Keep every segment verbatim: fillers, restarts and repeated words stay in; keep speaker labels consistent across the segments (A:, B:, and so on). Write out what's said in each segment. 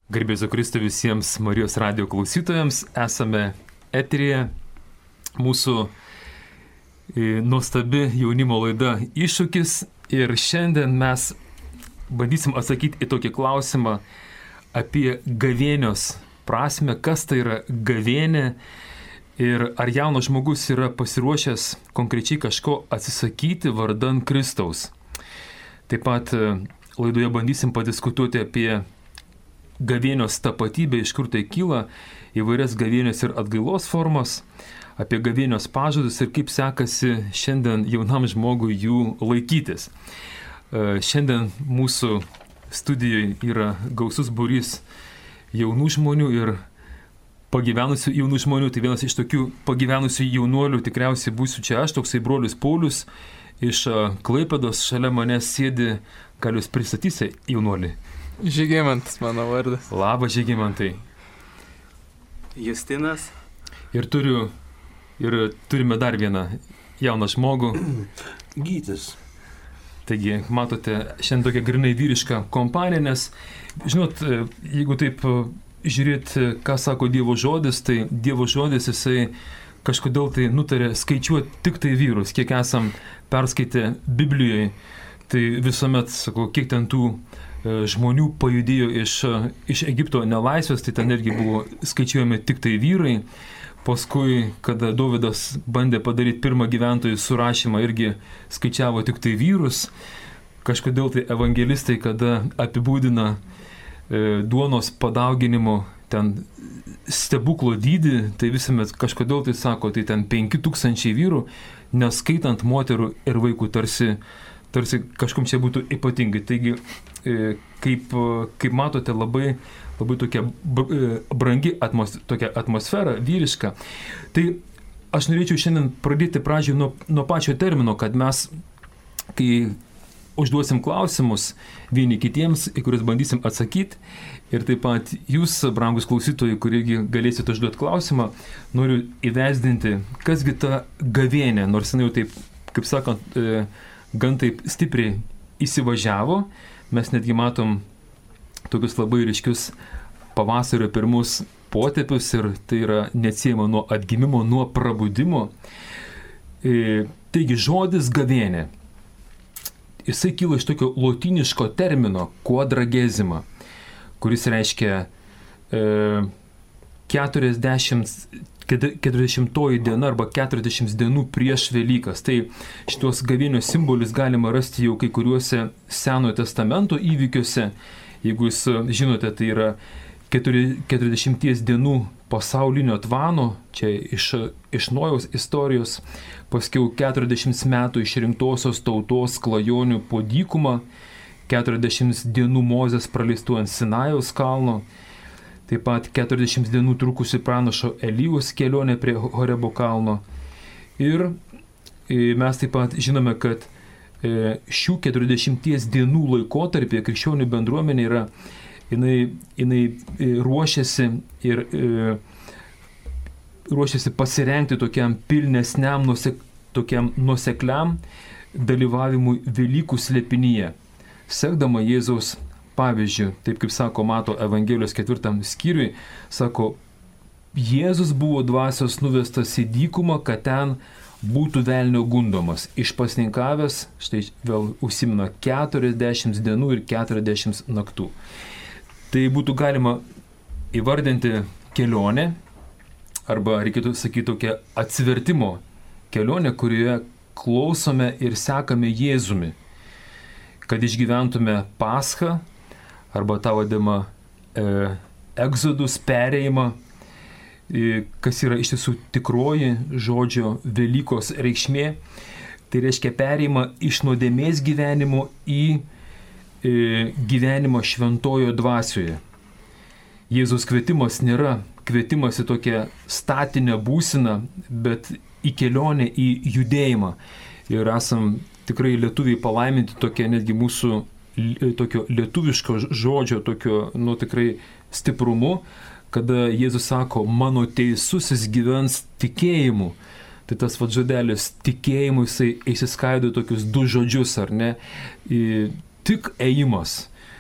A: Garbėsiu Kristui visiems Marijos radijo klausytojams. Esame eteryje. Mūsų nuostabi jaunimo laida Iššūkis. Ir šiandien mes bandysim atsakyti į tokį klausimą apie gavėnios prasme, kas tai yra gavėnė ir ar jaunas žmogus yra pasiruošęs konkrečiai kažko atsisakyti vardan Kristaus. Taip pat laidoje bandysim padiskutuoti apie gavėnios tapatybę, iš kur tai kyla, įvairias gavėnios ir atgailos formas, apie gavėnios pažadus ir kaip sekasi šiandien jaunam žmogui jų laikytis. Šiandien mūsų studijoje yra gausus būrys jaunų žmonių ir pagyvenusių jaunų žmonių. Tai vienas iš tokių pagyvenusių jaunuolių tikriausiai būsiu čia aš, toksai brolis Paulius iš Klaipėdos, šalia manęs sėdi, gal jūs pristatysi jaunuolį?
B: Žygimantas mano vardas.
A: Labas, Žygimantai.
C: Justinas.
A: Ir turiu, ir turime dar vieną jauną žmogų.
D: Gytis.
A: Taigi, matote, šiandien tokia grinai vyriška kompanija, nes, žinot, jeigu taip žiūrėti, ką sako Dievo žodis, tai Dievo žodis jisai kažkodėl tai nutarė skaičiuoti tik tai vyrus, kiek esam perskaitę Biblijoje, tai visuomet, sakau, kiek ten tų žmonių pajudėjo iš, iš Egipto nelaisvės, tai ten irgi buvo skaičiuojami tik tai vyrai. Paskui, kada Dovydas bandė padaryti pirmą gyventojų surašymą, irgi skaičiavo tik tai vyrus. Kažkodėl tai evangelistai, kada apibūdina e, duonos padauginimo ten stebuklo dydį, tai visuomet kažkodėl tai sako, tai ten penki tūkstančiai vyrų, neskaitant moterų ir vaikų, tarsi, tarsi kažkom čia būtų ypatingai. Taigi, e, kaip, kaip matote, labai labai tokia brangi atmos, tokia atmosfera, vyriška. Tai aš norėčiau šiandien pradėti pradžioj nuo, nuo pačio termino, kad mes, kai užduosim klausimus vieni kitiems, į kuriuos bandysim atsakyti, ir taip pat jūs, brangus klausytojai, kurigi galėsite užduoti klausimą, noriu įvesdinti, kasgi ta gavėnė, nors jinai jau taip, kaip sakant, gan taip stipriai įsivažiavo, mes netgi matom tokius labai ryškius pavasario pirmus potėpius ir tai yra neatsiejama nuo atgimimo, nuo prabudimo. E, taigi žodis gavėnė, jisai kyla iš tokio lotyniško termino quadragesima, kuris reiškia e, keturiasdešimtoji diena arba keturiasdešimt dienų prieš Velykas. Tai šitos gavėnios simbolis galima rasti jau kai kuriuose Senojo testamento įvykiuose. Jeigu jūs žinote, tai yra keturiasdešimties dienų pasaulinio tvano, čia iš, iš Nojaus istorijos, paskiau keturiasdešimt metų išrinktosios tautos klajonių po dykumą, keturiasdešimt dienų Mozės praleistų ant Sinajaus kalno, taip pat keturiasdešimt dienų trukusi pranašo Elijos kelionė prie Horebo kalno. Ir mes taip pat žinome, kad šių keturiasdešimties dienų laikotarpyje krikščionių bendruomenė yra, jinai, jinai ruošiasi ir e, ruošiasi pasirengti tokiam pilnesniam, nusek, tokiam nusekliam dalyvavimui Velykų slėpinyje, sekdama Jėzaus pavyzdžiu. Taip kaip sako Mato Evangelijos ketvirtam skyriui, sako, Jėzus buvo dvasios nuvestas į dykumą, kad ten būtų velnio gundomas, išpasninkavęs, štai vėl užsimena keturiasdešimt dienų ir keturiasdešimt naktų. Tai būtų galima įvardinti kelionę, arba reikėtų sakyti tokią atsivertimo kelionę, kurioje klausome ir sekame Jėzumi, kad išgyventume Paschą, arba tą vadimą e, egzodus, perėjimą, kas yra iš tiesų tikroji žodžio Velykos reikšmė. Tai reiškia perėjimą iš nuodėmės gyvenimo į e, gyvenimą šventojo dvasioje. Jėzaus kvietimas nėra kvietimas į tokią statinę būseną, bet į kelionę, į judėjimą. Ir esam tikrai lietuviai palaiminti tokia netgi mūsų tokio lietuviško žodžio, tokio, nu, tikrai stiprumu, kada Jėzus sako, mano teisusis gyvens tikėjimu. Tai tas vat žodelis tikėjimu, jisai įsiskaido tokius du žodžius, ar ne? Tik ėjimas.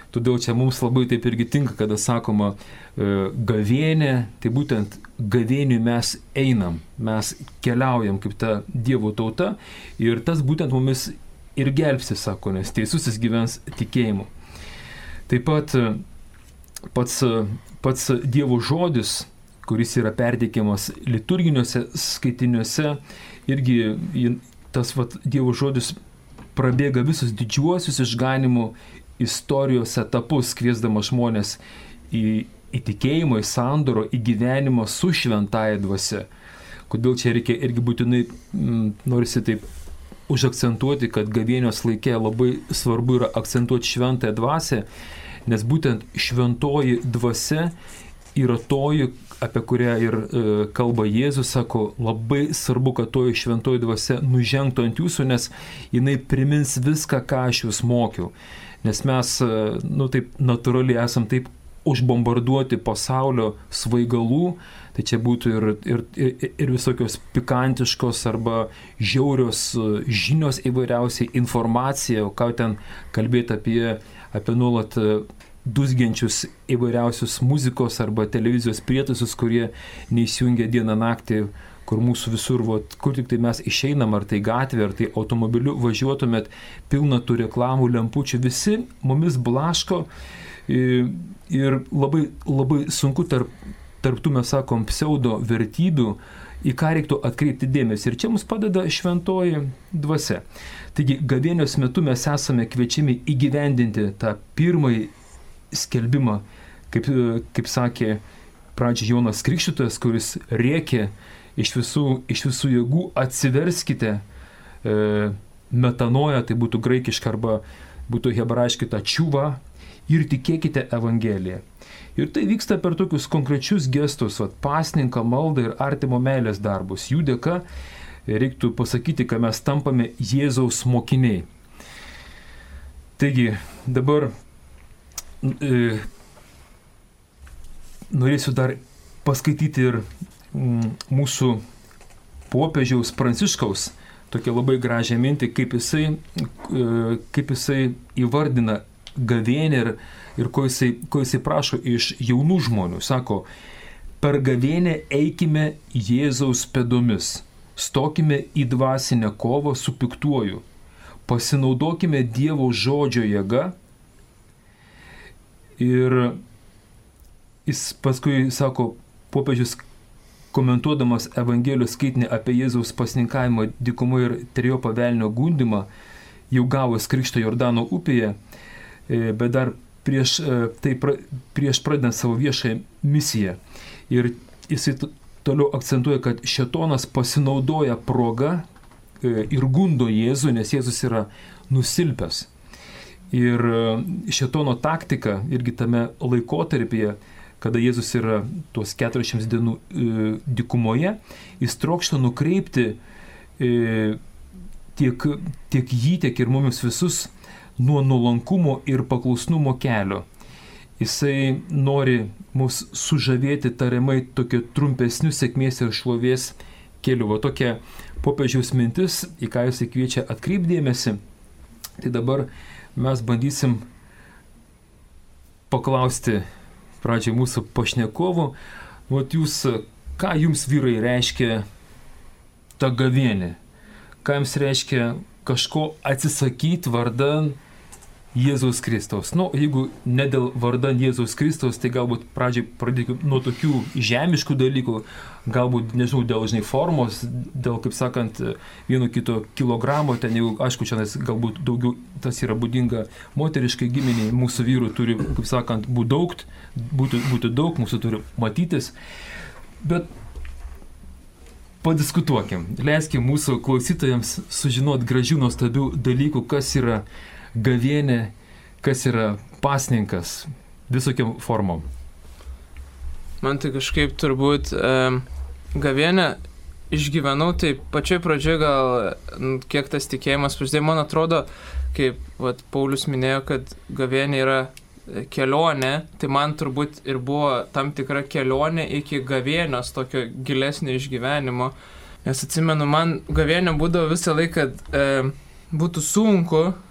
A: Todėl čia mums labai taip irgi tinka, kada sakoma gavėnė, tai būtent gavėniui mes einam, mes keliaujam kaip ta Dievo tauta ir tas būtent mumis ir gelbsti, sako, nes teisusis gyvens tikėjimu. Taip pat pats, pats Dievo žodis, kuris yra perteikiamas liturginiuose skaitiniuose, irgi tas vat, Dievo žodis prabėga visus didžiuosius išganimo istorijos etapus, kviesdamas žmonės į, į tikėjimo, į sandoro, į gyvenimą su šventąja dvasia. Kodėl čia reikia irgi būtinai, m, norisi taip užakcentuoti, kad gavėnios laikė labai svarbu yra akcentuoti šventąją dvasią, nes būtent šventoji dvasia yra toji, apie kurią ir e, kalba Jėzus, sako, labai svarbu, kad toji šventoji dvasia nužengtų ant jūsų, nes jinai primins viską, ką aš jūs mokiau. Nes mes, e, nu taip, natūraliai esam taip užbombarduoti pasaulio svaigalų, tai čia būtų ir, ir, ir, ir visokios pikantiškos arba žiaurios žinios įvairiausiai, informacija, o ką ten kalbėti apie, apie nuolat dūzgiančius įvairiausius muzikos arba televizijos prietaisus, kurie neįsijungia dieną naktį, kur mūsų visur, vat, kur tik tai mes išeinam, ar tai gatvė, ar tai automobiliu važiuotumėt, pilna tų reklamų, lempučių, visi mumis blaško ir labai, labai sunku tarp, tarp tų, mes sakom, pseudo vertybių, į ką reiktų atkreipti dėmesį. Ir čia mums padeda šventoji dvasia. Taigi, gavėnios metu mes esame kviečiami įgyvendinti tą pirmąjį skelbimą, kaip, kaip sakė pradžiai Jonas Krikštytojas, kuris rėkė iš visų, iš visų jėgų, atsiverskite, e, metanoja, tai būtų graikiška arba būtų hebrajiškai ta čiuva, ir tikėkite Evangeliją. Ir tai vyksta per tokius konkrečius gestus, vat, pasninką, maldą ir artimo meilės darbus. Jų dėka reiktų pasakyti, kad mes tampame Jėzaus mokiniai. Taigi, dabar e, norėsiu dar paskaityti ir m, mūsų popiežiaus Pranciškaus tokią labai gražią mintį, kaip jisai, e, kaip jisai įvardina gavėnę ir, ir ko, jisai, ko jisai prašo iš jaunų žmonių. Sako, per gavėnę eikime Jėzaus pėdomis, stokime į dvasinę kovą su piktuoju, pasinaudokime Dievo žodžio jėga. Ir jis paskui sako, popiežius komentuodamas Evangelijos skaitinį apie Jėzaus pasninkavimą dykumoje ir trejopą velnio gundymą, jau gavus krikštą Jordano upėje, bet dar prieš, tai pra, prieš pradedant savo viešąją misiją. Ir jisai toliau akcentuoja, kad šėtonas pasinaudoja progą ir gundo Jėzų, nes Jėzus yra nusilpęs. Ir šėtono taktika irgi tame laikotarpyje, kada Jėzus yra tuos keturiasdešimt dienų e, dykumoje, jis trokšta nukreipti e, tiek, tiek jį, tiek ir mumis visus nuo nuolankumo ir paklusnumo kelio. Jisai nori mus sužavėti tariamai tokiu trumpesniu sėkmės ir šlovės keliu. Va tokia popiežiaus mintis, į ką jisai kviečia atkreipdėmėsi. Tai dabar mes bandysim paklausti pradžiai mūsų pašnekovų. Vat jūs, ką jums vyrai reiškia ta gavėnė? Ką jums reiškia kažko atsisakyti vardan Jėzaus Kristaus? Nu, jeigu ne dėl vardan Jėzaus Kristaus, tai galbūt pradžiai pradėkime nuo tokių žemiškų dalykų, galbūt, nežinau, dėl, žinai, formos, dėl, kaip sakant, vieno kito kilogramo, ten jau, aišku, čia galbūt daugiau tas yra būdinga moteriškai giminiai, mūsų vyrų turi, kaip sakant, būti daug, būti, būti daug, mūsų turi matytis, bet padiskutuokim, leiskim mūsų klausytojams sužinoti gražių, nuostabių dalykų, kas yra gavėnė, kas yra pasninkas, visokiam formom.
B: Man tai kažkaip turbūt e, gavėnę išgyvenau, tai pačioj pradžioje gal kiek tas tikėjimas prasidėjo, man atrodo, kaip vat, Paulius minėjo, kad gavėnė yra kelionė, tai man turbūt ir buvo tam tikra kelionė iki gavėnios, tokio gilesnio išgyvenimo, nes atsimenu, man gavėnė būdavo visą laiką, kad e, būtų sunku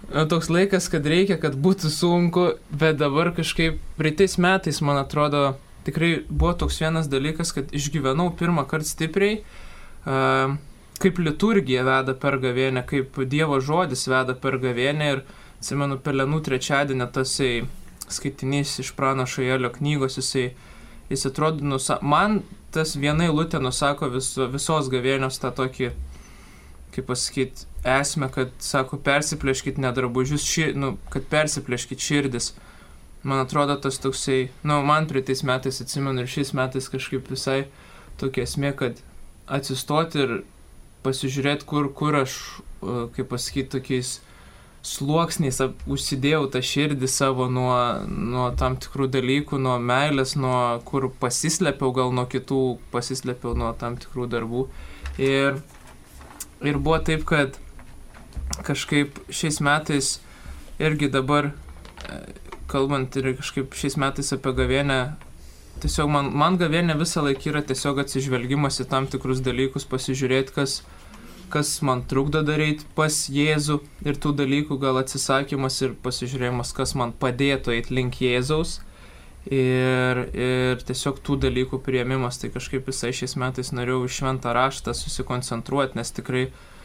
B: toks laikas, kad reikia, kad būtų sunku, bet dabar kažkaip praeitais metais, man atrodo, tikrai buvo toks vienas dalykas, kad išgyvenau pirmą kartą stipriai, uh, kaip liturgija veda per gavėnę, kaip Dievo žodis veda per gavėnę ir, atsimenu, Pelenų trečiadienį tasai skaitinys iš pranašo Joelio knygos, jisai, jis atrodo, nusa, man tas viena eilutė nusako vis, visos gavėnios tą tokį, kaip pasakyti, esmę, kad, sako, persiplėškit ne drabužius, ši, nu, kad persiplėškit širdis. Man atrodo, tas toksai, nu, man praeitais metais atsimenu ir šiais metais kažkaip visai tokia esmė, kad atsistoti ir pasižiūrėti, kur, kur aš, kaip pasakyti, tokiais sluoksniais užsidėjau tą širdį savo nuo, nuo tam tikrų dalykų, nuo meilės, nuo kur pasislėpiau, gal nuo kitų pasislėpiau nuo tam tikrų darbų. Ir, ir buvo taip, kad kažkaip šiais metais irgi dabar, kalbant ir kažkaip šiais metais apie gavėnę, tiesiog man, man gavėnė visą laiką yra tiesiog atsižvelgimas į tam tikrus dalykus, pasižiūrėti, kas, kas man trukdo daryti pas Jėzų ir tų dalykų gal atsisakymas ir pasižiūrėjimas, kas man padėtų eiti link Jėzaus ir, ir tiesiog tų dalykų priėmimas. Tai kažkaip visai šiais metais norėjau į šventą raštą susikoncentruoti, nes tikrai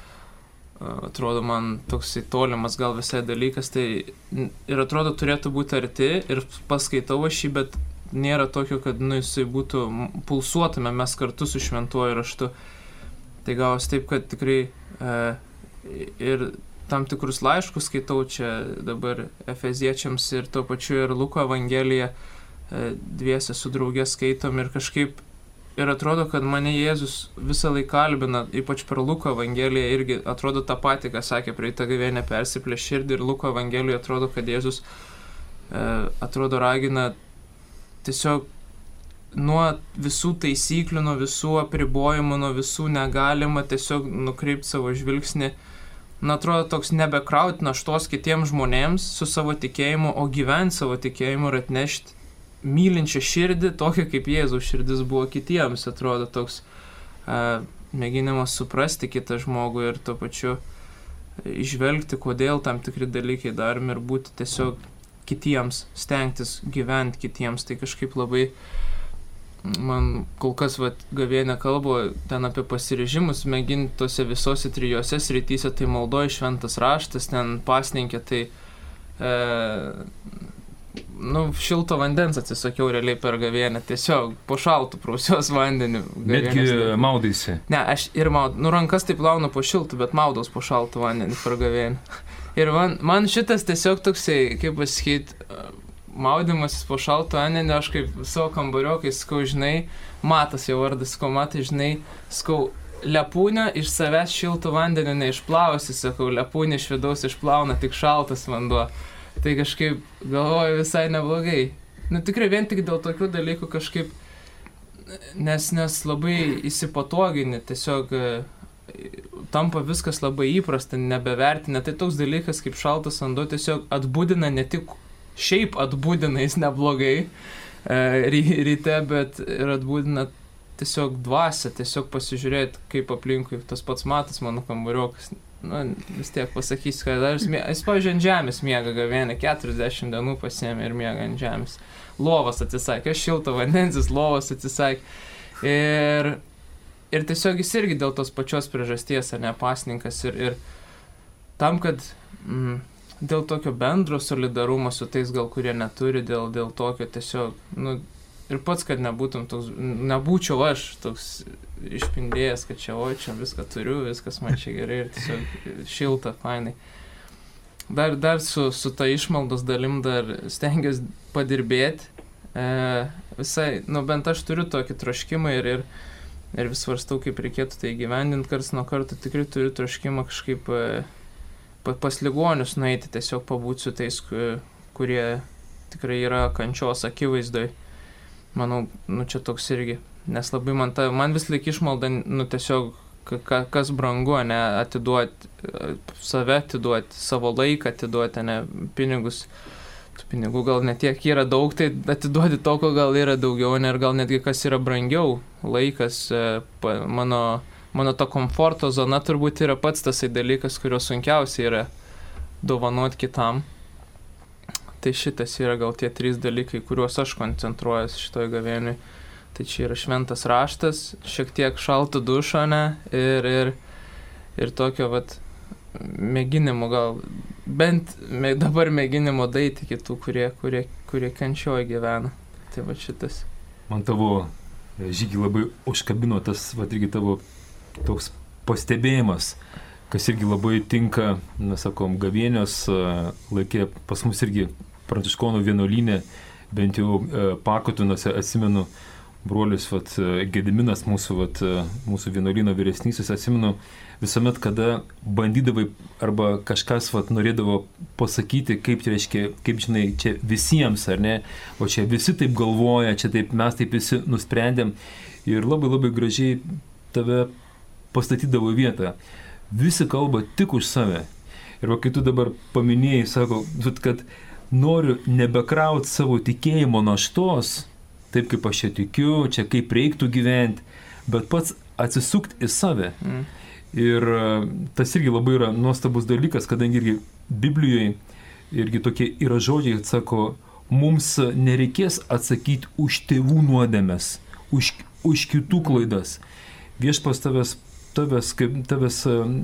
B: atrodo man toksai tolimas gal visai dalykas, tai ir atrodo turėtų būti arti ir paskaitau aš jį, bet nėra tokio, kad nu, jisai būtų, pulsuotume mes kartu su šventuoju raštu. Tai gavos taip, kad tikrai e, ir tam tikrus laiškus skaitau čia dabar Efeziečiams ir tuo pačiu ir Luko Evangeliją e, dviese su draugė skaitom ir kažkaip ir atrodo, kad mane Jėzus visą laiką kalbina, ypač per Luko Evangeliją irgi atrodo tą patį, ką sakė praeitą gavėnę persiplėš širdį ir Luko Evangelijoje atrodo, kad Jėzus e, atrodo ragina tiesiog nuo visų taisyklių, nuo visų apribojimų, nuo visų negalima tiesiog nukreipti savo žvilgsnį. Na, atrodo, toks nebekrauti naštos kitiems žmonėms su savo tikėjimu, o gyventi savo tikėjimu ir atnešti mylinčią širdį, tokia kaip Jėzaus širdis buvo kitiems, atrodo toks uh, mėginimas suprasti kitą žmogų ir tuo pačiu išvelgti, kodėl tam tikri dalykai daromi ir būti tiesiog kitiems, stengtis gyventi kitiems. Tai kažkaip labai man kol kas vat, gavėnė kalbo ten apie pasiryžimus, mėginti tose visose trijose srityse, tai maldoja šventas raštas, ten pasninkė, tai e, nu, šilto vandens atsisakiau realiai per gavėnę, tiesiog po šaltų prausios vandenį.
A: Netgi maudaisi?
B: Ne, aš ir maudau, nu rankas taip plaunu po šiltų, bet maudaus po šaltų vandenį per gavėnę. Ir man, man šitas tiesiog toksai, kaip pasakyti, maudimasis po šaltų vandenį, aš kaip savo kambariokai, skau, žinai, Matas jo vardas, skau, Matai, žinai, skau, lepūnę iš savęs šiltų vandenių neišplausi, sakau, lepūnę iš vidaus išplauna tik šaltas vanduo. Tai kažkaip galvoju visai neblogai. Nu tikrai vien tik dėl tokių dalykų kažkaip, nes, nes labai įsipatogini, tiesiog tampa viskas labai įprasta, nebevertina. Tai toks dalykas kaip šaltas vanduo tiesiog atbudina, ne tik šiaip atbudina jis neblogai e, ryte, bet ir atbudina tiesiog dvasią, tiesiog pasižiūrėti, kaip aplinkui tas pats Matas, mano kambariokas. Nu, vis tiek pasakysiu, kad aš, jis, pavyzdžiui, ant žemės miega gavėnę, keturiasdešimt dienų pasiėmė ir miega ant žemės. Lovas atsisakė, aš šilto vandensis, lovas atsisakė. Ir, ir tiesiog jis irgi dėl tos pačios priežasties, ar ne, pasninkas. Ir, ir tam, kad mm, dėl tokio bendro solidarumo su tais gal, kurie neturi, dėl, dėl tokio tiesiog, nu, ir pats, kad nebūtum toks, nebūčiau aš toks išpindėjęs, kad čia, oi, čia viską turiu, viskas man čia gerai ir tiesiog šilta, fainai. Dar, dar su, su ta išmaldos dalim dar stengiuosi padirbėti. E, visai, nu bent aš turiu tokį troškimą ir, ir, ir vis svarstau, kaip reikėtų tai įgyvendinti. Karts nuo karto tikrai turiu troškimą kažkaip e, pas ligonius nueiti, tiesiog pabūti su tais, kurie tikrai yra kančios akivaizdoj. Manau, nu čia toks irgi, nes labai man ta, man vis laik išmalda, nu tiesiog, ka, kas brangu, ne, atiduoti, save atiduoti, savo laiką atiduoti, ne, pinigus, tų pinigų gal net tiek yra daug, tai atiduoti to, ko gal yra daugiau, ne, ir gal netgi kas yra brangiau, laikas, pa, mano, mano ta komforto zona turbūt yra pats tasai dalykas, kurio sunkiausiai yra dovanot kitam. Tai šitas yra gal tie trys dalykai, kuriuos aš koncentruojas šitoj gavėniui. Tai čia yra šventas raštas, šiek tiek šalto dušo, ne, ir, ir, ir tokio, vat, mėginimo gal, bent mė, dabar mėginimo daiti kitų, kurie, kurie, kurie kančioje gyvena. Tai va šitas.
A: Man tavo žygį labai užkabino tas, va, irgi tavo toks pastebėjimas, kas irgi labai tinka, mes sakom, gavėnios laikė pas mus irgi pranciškonų vienuolyne, bent jau Pakotinuose atsimenu, brolius, vat, Gediminas, mūsų, vat, mūsų vienuolyno vyresnysis, atsimenu, visuomet, kada bandydavai arba kažkas, vat, norėdavo pasakyti, kaip tai reiškia, kaip žinai, čia visiems, ar ne, o čia visi taip galvoja, čia taip mes taip visi nusprendėm ir labai labai gražiai tave pastatydavo į vietą. Visi kalba tik už save. Ir va, kai tu dabar paminėjai, sako, kad noriu nebekrauti savo tikėjimo naštos, taip kaip aš čia tikiu, čia kaip reiktų gyventi, bet pats atsisukti į save. Mm. Ir tas irgi labai yra nuostabus dalykas, kadangi irgi Biblijoje irgi tokie yra žodžiai, sako, mums nereikės atsakyti už tėvų nuodėmes, už, už kitų klaidas. Viešpas tavęs, tavęs, kaip, tavęs,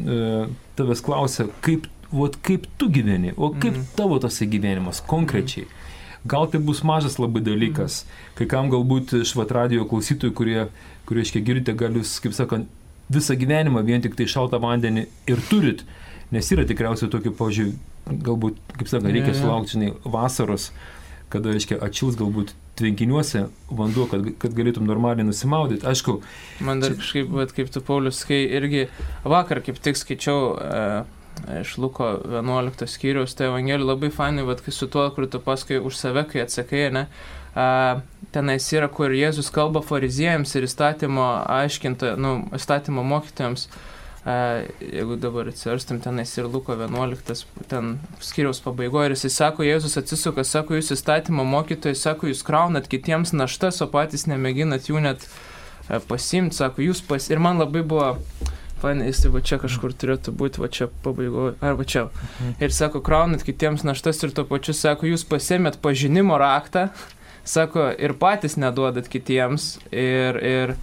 A: tavęs klausia, kaip, vat, kaip tu gyveni, o kaip mm. tavo tas gyvenimas konkrečiai. Mm. Gal tai bus mažas labai dalykas, mm. kai kam galbūt iš vat radijo klausytojų, kurie, kurie iškiek girdite, gal jūs, kaip sakant, visą gyvenimą vien tik tai šaltą vandenį ir turit, nes yra tikriausiai tokių požiūrį, galbūt, kaip sakant, reikia sulaukti, žinai, vasaros, kada, aiškiai, atšils galbūt tvenkiniuose vanduo, kad, kad galėtum normaliai nusimaudyti. Aišku,
B: man dar čia... kažkaip, bet kaip tu, Paulius, kai irgi vakar kaip tik skaičiau e, iš Luko vienuoliktos skyriaus, tai Evangelijų labai fainai, bet kai su tuo, kur tu paskui už save, kai atsakai, ne, a, tenais yra, kur Jėzus kalba fariziejams ir įstatymo aiškintojams, nu, įstatymo mokytojams, a, jeigu dabar atsiverstum, tenais ir Luko vienuoliktas, ten skyriaus pabaigoje, ir jisai sako, Jėzus atsisuka, sako, jūs įstatymo mokytojai, sako, jūs kraunat kitiems naštas, o patys nemėginat jų net a, pasiimti, sako, jūs pas... Ir man labai buvo... Fainai, jis va čia kažkur turėtų būti, va čia pabaigoje, arba čia. Mhm. Ir sako, kraunat kitiems naštas ir to pačiu, sako, jūs pasėmėt pažinimo raktą, sako, ir patys neduodat kitiems, ir, ir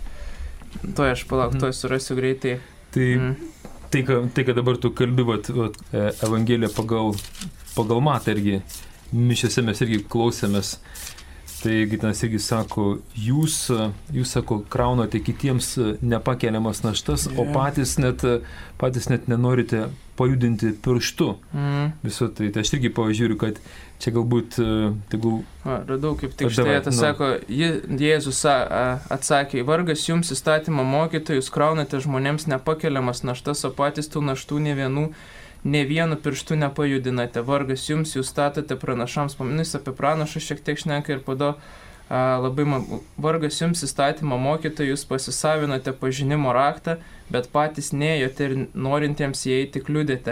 B: to aš palauk, mhm. to surasiu greitai.
A: Tai, mhm. tai, ką, tai, ką dabar tu kalbi, vat, vat, Evangeliją pagal, pagal Matą irgi, mišiose mes irgi klausėmės. Tai Gitanas irgi sako, jūs, jūs sako, kraunate kitiems nepakeliamas naštas, yeah. o patys net, patys net nenorite pajudinti pirštu. Mm. Viso tai. Tai aš irgi pažiūriu, kad čia galbūt... Tegul...
B: A, radau, kaip tik štai, tas no. sako, Jėzus atsakė, vargas jums įstatymo mokytojai, jūs kraunate žmonėms nepakeliamas naštas, o patys tų naštų ne vienų ne vienu pirštu nepajudinate, vargas jums, jūs statote pranašams, paminus apie pranašą šiek tiek šneka ir pado a, labai man, vargas jums įstatymo mokytojai, jūs pasisavinote pažinimo raktą, bet patys neėjote ir norintiems įeiti kliudėte.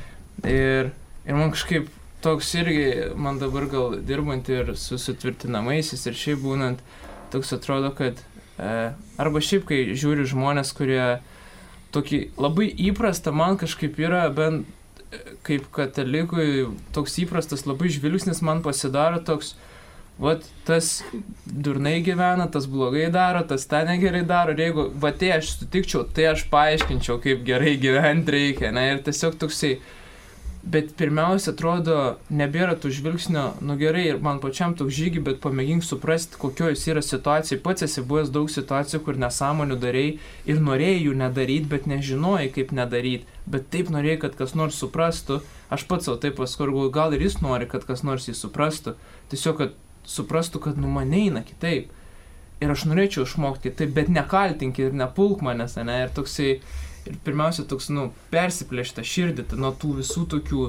B: Ir, ir man kažkaip toks irgi, man dabar gal dirbant ir su sutvirtinamaisiais ir šiaip būnant, toks atrodo, kad e, arba šiaip, kai žiūri žmonės, kurie tokį labai įprasta man kažkaip yra, bent kaip katalikui, toks įprastas labai žvilgsnis man pasidaro toks, vat tas durnai gyvena, tas blogai daro, tas tą negerai daro, ir jeigu, va tai aš sutikčiau, tai aš paaiškinčiau, kaip gerai gyventi reikia, ne, ir tiesiog toksai, bet pirmiausia, atrodo, nebėra tų žvilgsnio, nu gerai, ir man pačiam toks žygi, bet pamėgink suprasti, kokio jis yra situacija. Pats esi buvęs daug situacijų, kur nesąmonių darėjai ir norėjai jų nedaryti, bet nežinojai, kaip nedaryti. Bet taip norėjai, kad kas nors suprastų. Aš pats savo taip paskurgu, gal ir jis nori, kad kas nors jį suprastų. Tiesiog, kad suprastų, kad nu man eina kitaip. Ir aš norėčiau išmokti kitaip, bet nekaltink ir nepulk manęs, ne? Ir toksai... Ir pirmiausia, toks, nu, persiplėšta širdį nuo tų visų tokių,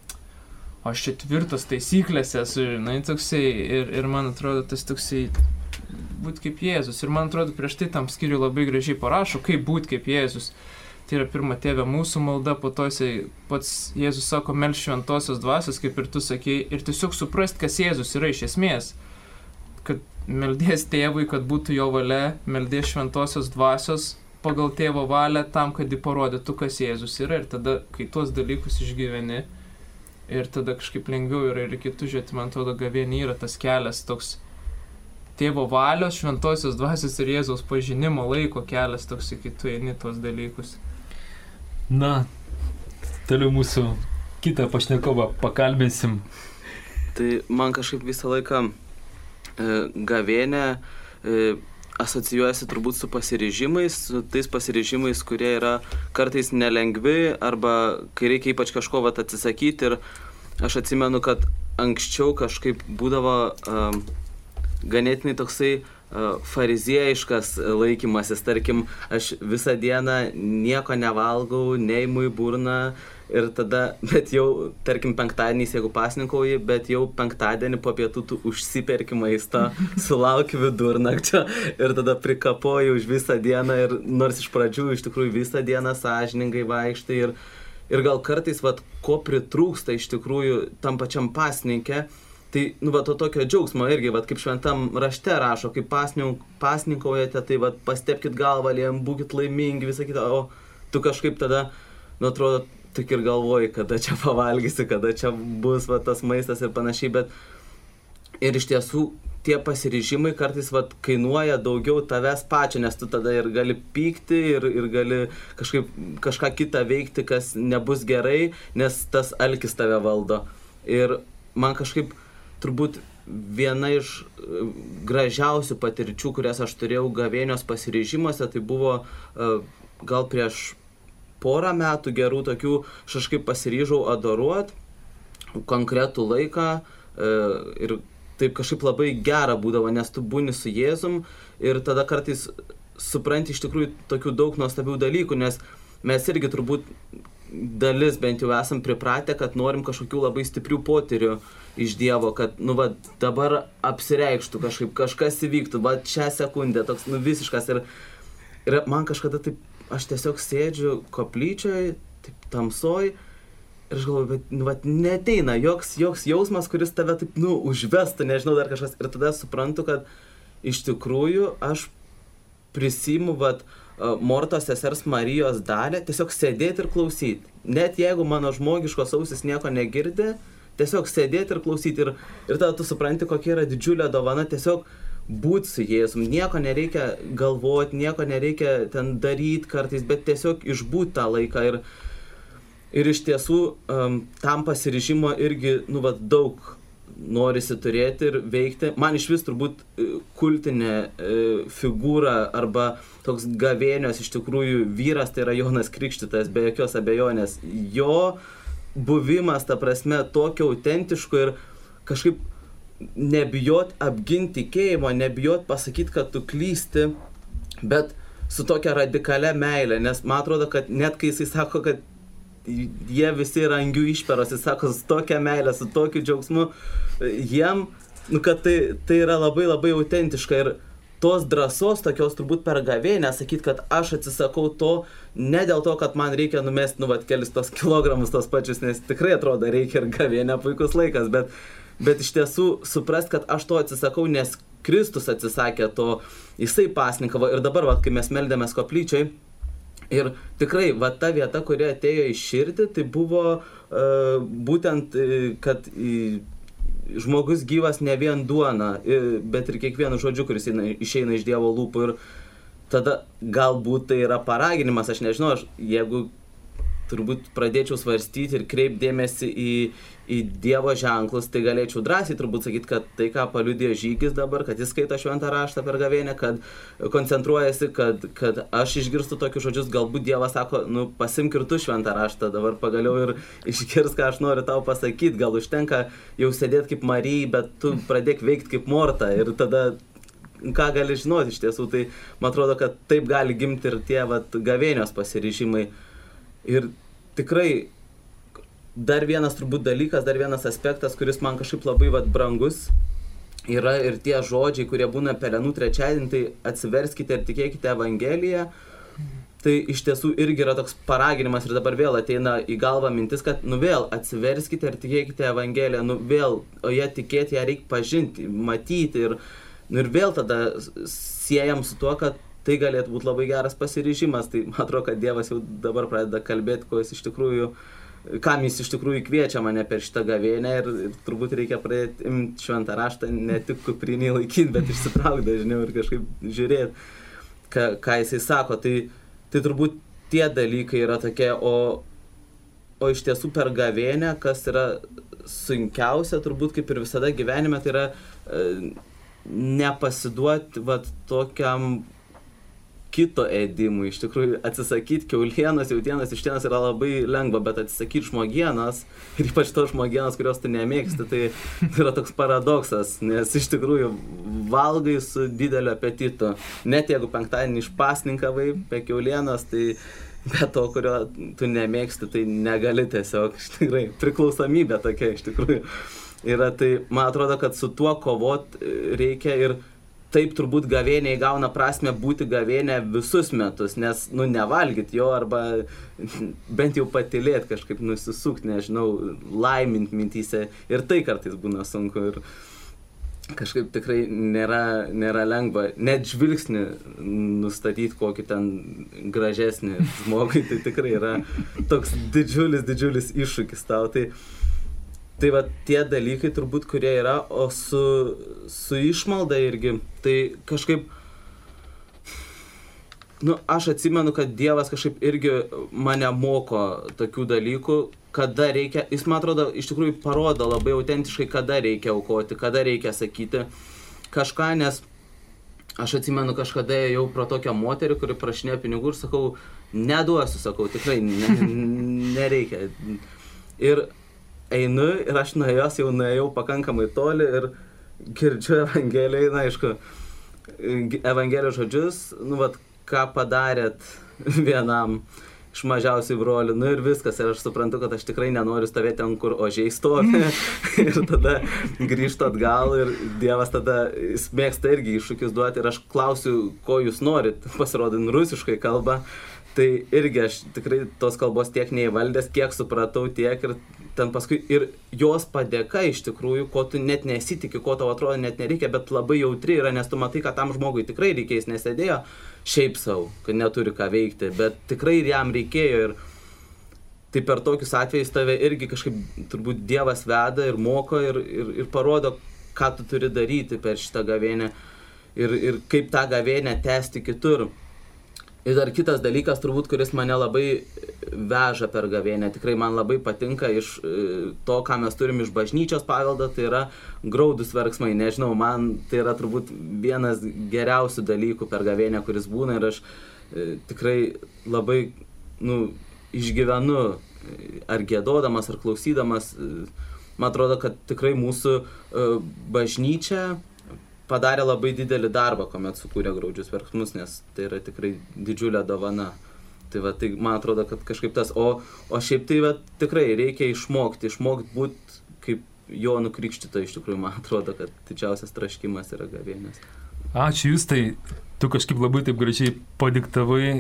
B: aš čia tvirtas taisyklėse esu, žinai, toksai, ir, ir man atrodo, tas toksai, būt kaip Jėzus. Ir man atrodo, prieš tai tam skyriui labai gražiai parašo, kaip būt kaip Jėzus. Tai yra pirma Tėve mūsų malda, po to jisai pats Jėzus sako, melsk šventosios dvasios, kaip ir tu sakei, ir tiesiog suprast, kas Jėzus yra iš esmės. Kad meldies Tėvui, kad būtų jo valia, meldies šventosios dvasios, pagal Tėvo valią tam, kad jį parodytų, kas Jėzus yra. Ir tada, kai tuos dalykus išgyveni, ir tada kažkaip lengviau yra ir kitų žiūrėti, man atrodo, gavėnė yra tas kelias toks tėvo valios, šventosios dvasios ir Jėzaus pažinimo laiko kelias toks, kai tu eini tos dalykus.
A: Na, toliau mūsų kitą pašnekovą pakalbėsim.
C: Tai man kažkaip visą laiką e, gavėnė e, asocijuojasi turbūt su pasiryžimais, su tais pasiryžimais, kurie yra kartais nelengvi arba kai reikia ypač kažko vat atsisakyti. Ir aš atsimenu, kad anksčiau kažkaip būdavo um, ganėtinai toksai uh, fariziejiškas laikymasis. Tarkim, aš visą dieną nieko nevalgau, neimu į burną. Ir tada, bet jau, tarkim, penktadieniais, jeigu pasninkauji, bet jau penktadienį po pietų tu užsiperki maistą, sulauki vidurnakčio ir tada prikapoji už visą dieną ir nors iš pradžių iš tikrųjų visą dieną sąžiningai vaikštai ir, ir gal kartais, vat, ko pritrūksta iš tikrųjų tam pačiam pasninke, tai, nu, va, to tokio džiaugsmo irgi, va, kaip šventam rašte rašo, kaip pasnink, pasninkaujate, tai, va, pastepkit galvą, lėm, būkit laimingi, visą kitą, o tu kažkaip tada, nu, atrodo, tik ir galvoji, kada čia pavalgysi, kada čia bus va, tas maistas ir panašiai, bet ir iš tiesų tie pasiryžimai kartais va, kainuoja daugiau tavęs pačio, nes tu tada ir gali pykti ir, ir gali kažkaip, kažką kitą veikti, kas nebus gerai, nes tas alkis tave valdo. Ir man kažkaip turbūt viena iš gražiausių patirčių, kurias aš turėjau gavėnios pasiryžimuose, tai buvo uh, gal prieš porą metų gerų tokių, aš kažkaip pasiryžau adoruot konkretų laiką e, ir taip kažkaip labai gera būdavo, nes tu būni su Jėzum ir tada kartais supranti iš tikrųjų tokių daug nuostabių dalykų, nes mes irgi turbūt dalis bent jau esam pripratę, kad norim kažkokių labai stiprių potyrių iš Dievo, kad, nu, va, dabar apsireikštų kažkaip, kažkas įvyktų, va, šią sekundę, toks, nu, visiškas ir, ir man kažkada taip aš tiesiog sėdžiu koplyčioj, taip tamsoj ir aš galvoju, bet, nu, vat, neteina joks, joks jausmas, kuris tave taip, nu, užvestų, nežinau dar kažkas. Ir tada suprantu, kad iš tikrųjų aš prisimu, vat, Mortos sesers Marijos dalį, tiesiog sėdėti ir klausyti. Net jeigu mano žmogiškos ausis nieko negirdi, tiesiog sėdėti ir klausyti. Ir, ir tada tu supranti, kokia yra didžiulė dovana tiesiog būti su Jėzum, nieko nereikia galvoti, nieko nereikia ten daryti kartais, bet tiesiog išbūti tą laiką ir, ir iš tiesų um, tam pasiryžimo irgi, nu, va, daug norisi turėti ir veikti. Man iš vis turbūt kultinė e, figūra arba toks gavėnios iš tikrųjų vyras, tai yra Jonas Krikštytojas, be jokios abejonės. Jo buvimas, ta prasme, tokio autentiško ir kažkaip nebijot apginti tikėjimo, nebijot pasakyti, kad tu klysti, bet su tokia radikalia meilė, nes man atrodo, kad net kai jisai sako, kad jie visi yra angių išperos, jis sako, su tokia meilė, su tokiu džiaugsmu, jiem, nu, kad tai, tai yra labai labai autentiška ir tos drąsos tokios turbūt per gavėnę sakyti, kad aš atsisakau to ne dėl to, kad man reikia numesti, nu, vat, kelis tos kilogramus tos pačius, nes tikrai atrodo reikia ir gavėnė puikus laikas, bet Bet iš tiesų suprast, kad aš to atsisakau, nes Kristus atsisakė to, jisai pasninkavo ir dabar, va, kai mes meldėmės koplyčiai, ir tikrai, va, ta vieta, kuri atėjo į širdį, tai buvo uh, būtent, kad uh, žmogus gyvas ne vien duona, uh, bet ir kiekvienu žodžiu, kuris išeina iš Dievo lūpų ir tada galbūt tai yra paraginimas, aš nežinau, aš, jeigu turbūt pradėčiau svarstyti ir kreipdėmėsi į, į Dievo ženklus, tai galėčiau drąsiai turbūt sakyti, kad tai, ką paliudijo Žygis dabar, kad jis skaito šventą raštą per gavėnę, kad koncentruojasi, kad, kad aš išgirstu tokius žodžius, galbūt Dievas sako, nu, pasimk ir tu šventą raštą, dabar pagaliau ir išgirs, ką aš noriu tau pasakyti, gal užtenka jau sėdėti kaip Marijai, bet tu pradėk veikti kaip Morta ir tada ką gali žinoti iš tiesų, tai man atrodo, kad taip gali gimti ir tie, vat, gavėnios pasiryžimai. Ir tikrai dar vienas turbūt dalykas, dar vienas aspektas, kuris man kažkaip labai, vat, brangus, yra ir tie žodžiai, kurie būna pelenų trečiadienį, tai atsiverskite ir tikėkite Evangeliją. Tai iš tiesų irgi yra toks paraginimas ir dabar vėl ateina į galvą mintis, kad nu vėl atsiverskite ir tikėkite Evangeliją, nu vėl, o ją tikėti, ją reikia pažinti, matyti ir, nu, ir vėl tada siejam su tuo, kad tai galėtų būti labai geras pasiryžimas. Tai man atrodo, kad Dievas jau dabar pradeda kalbėti, ko jis iš tikrųjų kam jis iš tikrųjų kviečia mane per šitą gavėnę ir, ir turbūt reikia pradėti imti šventą raštą, ne tik kuprinį laikyti, bet išsitraukti dažniau ir kažkaip žiūrėti, ką, ką jisai sako. Tai, tai turbūt tie dalykai yra tokie, o, o iš tiesų per gavėnę, kas yra sunkiausia, turbūt kaip ir visada gyvenime, tai yra e, nepasiduoti vat tokiam kito ėdimui. Iš tikrųjų, atsisakyti kiaulienos, jautienos, vištienos yra labai lengva, bet atsisakyti žmogienos, ir ypač tos žmogienos, kurios tu nemėgsti, tai yra toks paradoksas, nes iš tikrųjų valgai su dideliu apetitu. Net jeigu penktadienį išpasninkavai be kiaulienos, tai be to, kurio tu nemėgsti, tai negali tiesiog, iš tikrųjų, priklausomybė tokia iš tikrųjų yra. Tai man atrodo, kad su tuo kovot reikia ir taip turbūt gavėnė įgauna prasme būti gavėnė visus metus, nes, nu, nevalgyt jo arba bent jau patylėt, kažkaip nusisukti, nežinau, laimint mintyse. Ir tai kartais būna sunku ir kažkaip tikrai nėra, nėra lengva. Net žvilgsnį nustatyti kokį ten gražesnį žmogui, tai tikrai yra toks didžiulis, didžiulis iššūkis tau. Tai Tai va tie dalykai turbūt, kurie yra, o su, su išmalda irgi, tai kažkaip, nu, aš atsimenu, kad Dievas kažkaip irgi mane moko tokių dalykų, kada reikia, jis man atrodo, iš tikrųjų parodo labai autentiškai, kada reikia aukoti, kada reikia sakyti kažką, nes aš atsimenu kažkada jau pro tokią moterį, kuri prašinėjo pinigų ir sakau, neduosiu, sakau, tikrai ne, nereikia. Ir einu ir aš nuo jos jau nuėjau pakankamai toli ir girdžiu Evangeliją, na, aišku, Evangelijos žodžius, nu, vat, ką padarėt vienam iš mažiausiai brolių, nu ir viskas, ir aš suprantu, kad aš tikrai nenoriu stovėti ten, kur ožiai stovi, ir tada grįžtu atgal ir Dievas tada, jis mėgsta irgi iššūkius duoti ir aš klausiu, ko jūs norit, pasirodo, rusiškai kalba. Tai irgi aš tikrai tos kalbos tiek neįvaldęs, kiek supratau tiek ir ten paskui ir jos padėka iš tikrųjų, ko tu net nesitiki, ko tau atrodo net nereikia, bet labai jautri yra, nes tu matai, kad tam žmogui tikrai reikės, nesėdėjo šiaip savo, kad neturi ką veikti, bet tikrai ir jam reikėjo ir tai per tokius atvejus tave irgi kažkaip turbūt Dievas veda ir moko ir, ir, ir parodo, ką tu turi daryti per šitą gavėnę ir, ir kaip tą gavėnę tęsti kitur. Ir dar kitas dalykas, turbūt, kuris mane labai veža per gavėnę, tikrai man labai patinka iš to, ką mes turim iš bažnyčios paveldo, tai yra graudus verksmai. Nežinau, man tai yra turbūt vienas geriausių dalykų per gavėnę, kuris būna ir aš e, tikrai labai, nu, išgyvenu ar giedodamas, ar klausydamas. Man atrodo, kad tikrai mūsų e, bažnyčia padarė labai didelį darbą, kuomet sukūrė graudžius verksmus, nes tai yra tikrai didžiulė dovana. Tai va, tai man atrodo, kad kažkaip tas, o, o šiaip tai va, tikrai reikia išmokti, išmokti būti kaip Jonų Krikštytojo, iš tikrųjų, man atrodo, kad didžiausias traškimas yra gavėnės.
A: Ačiū Justai, tu kažkaip labai taip gražiai padiktavai,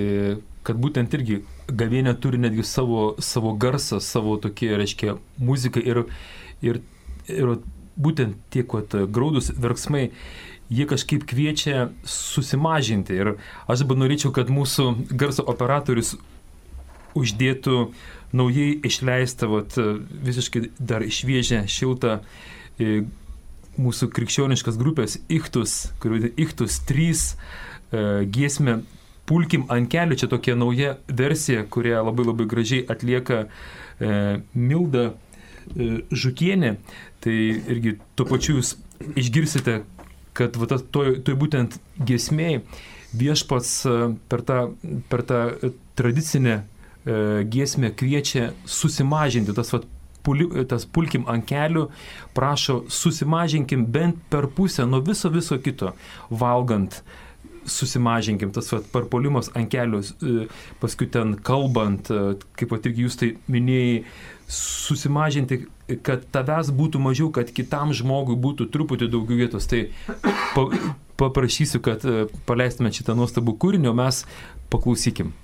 A: kad būtent irgi gavėnė turi netgi savo, savo garsą, savo tokie, reiškia, muziką ir, ir, ir būtent tie, kad graudus verksmai, jie kažkaip kviečia susimažinti. Ir aš dabar norėčiau, kad mūsų garso operatorius uždėtų naujai išleistą, vat, visiškai dar šviežią, šiltą e, mūsų krikščioniškas grupės Ichtus, kuriuo Ichtus trys e, giesmę Pulkim ant kelių. Čia tokia nauja versija, kurią labai labai gražiai atlieka e, Milda e, Žukienė. Tai irgi tuo pačiu jūs išgirsite, kad va, toj, toj būtent giesmėj viešpats per tą, per tą tradicinę e, giesmę kviečia susimažinti. Tas, va, puli, tas pulkim ant kelių prašo susimažinkim bent per pusę nuo viso viso kito. Valgant susimažinkim, tas va, parpolimas ant kelių, e, paskui ten kalbant, e, kaip pat irgi jūs tai minėjai, susimažinti, kad tavęs būtų mažiau, kad kitam žmogui būtų truputį daugiau vietos. Tai pa, paprašysiu, kad paleistume šitą nuostabų kūrinį, o mes paklausykim.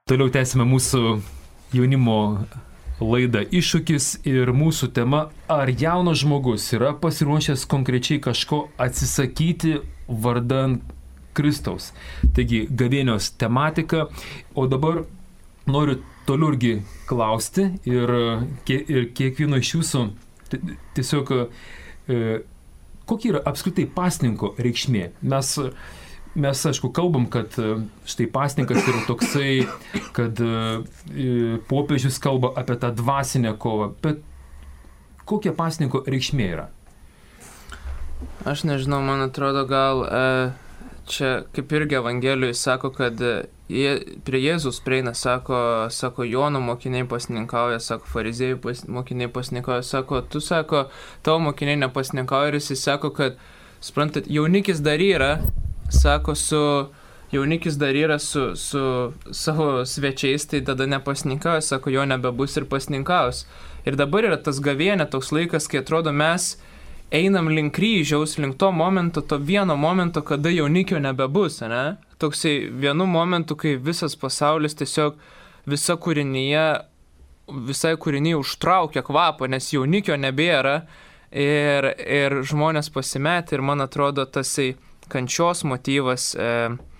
A: Toliau tęsime mūsų jaunimo laidą Iššūkis ir mūsų tema, ar jaunas žmogus yra pasiruošęs konkrečiai kažko atsisakyti vardan Kristaus. Taigi gavėnios tematika, o dabar noriu toliau irgi klausti ir, ir kiekvieno iš jūsų tiesiog, kokia yra apskritai pasninko reikšmė. Mes Mes, aišku, kalbam, kad štai pasninkas yra toksai, kad popiežius kalba apie tą dvasinę kovą, bet kokia pasninko reikšmė yra?
B: Aš nežinau, man atrodo, gal čia kaip irgi Evangelijoje sako, kad jie, prie Jėzus prieina, sako, sako Jono mokiniai pasninkauja, sako fariziejų pas, mokiniai pasninkauja, sako, tu sako, tavo mokiniai nepasninkauja ir jis sako, kad, suprantat, jaunikis dar yra, sako, su jaunikis dar yra su, su savo svečiais, tai tada nepasninkauja, sako, jo nebebus ir pasninkaus. Ir dabar yra tas gavėnė, toks laikas, kai atrodo mes einam link kryžiaus, link to momento, to vieno momento, kada jaunikio nebebus, ne? Toksai vienu momentu, kai visas pasaulis tiesiog, visa kūrinyje, visai kūrinyje užtraukia kvapą, nes jaunikio nebėra ir, ir žmonės pasimetė ir man atrodo tasai kančios motyvas e,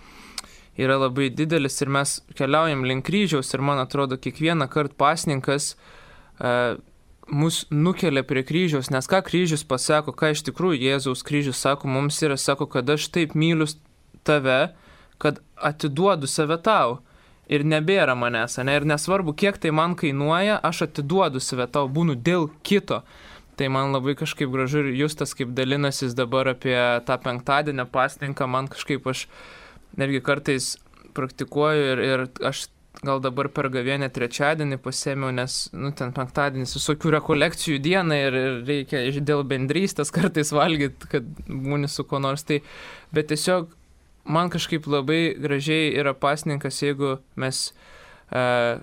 B: yra labai didelis ir mes keliaujam link kryžiaus ir man atrodo kiekvieną kartą pasninkas e, mus nukelia prie kryžiaus, nes ką kryžius pasako, ką iš tikrųjų Jėzaus kryžius sako, mums yra, sako, kad aš taip myliu tave, kad atiduodu save tau ir nebėra manęs, ne? Ir nesvarbu, kiek tai man kainuoja, aš atiduodu save tau, būnu dėl kito. Tai man labai kažkaip gražu ir Justas kaip dalinasis dabar apie tą penktadienio pasninką, man kažkaip aš netgi kartais praktikuoju ir, ir aš gal dabar per gavėnę trečiadienį pasėmiau, nes nu, ten penktadienis visokių rekolekcijų dieną ir, ir reikia dėl bendrystės kartais valgyti, kad būni su ko nors. Tai, bet tiesiog man kažkaip labai gražiai yra pasninkas, jeigu mes... Uh,